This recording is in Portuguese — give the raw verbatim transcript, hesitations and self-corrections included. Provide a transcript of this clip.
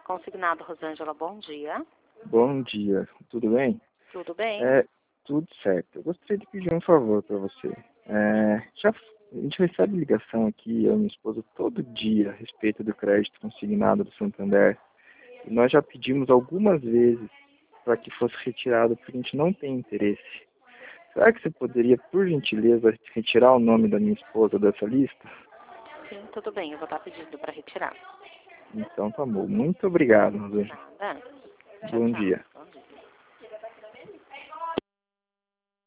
Consignado, Rosângela, bom dia. Bom dia, tudo bem? Tudo bem? É, tudo certo. Eu gostaria de pedir um favor para você. É, já, a gente recebe ligação aqui, eu e minha esposa, todo dia a respeito do crédito consignado do Santander. E nós já pedimos algumas vezes para que fosse retirado, porque a gente não tem interesse. Será que você poderia, por gentileza, retirar o nome da minha esposa dessa lista? Sim, tudo bem, eu vou estar pedindo para retirar. Então tá bom. Muito obrigado, Rosângela. Nada. Tchau, Bom tchau. dia.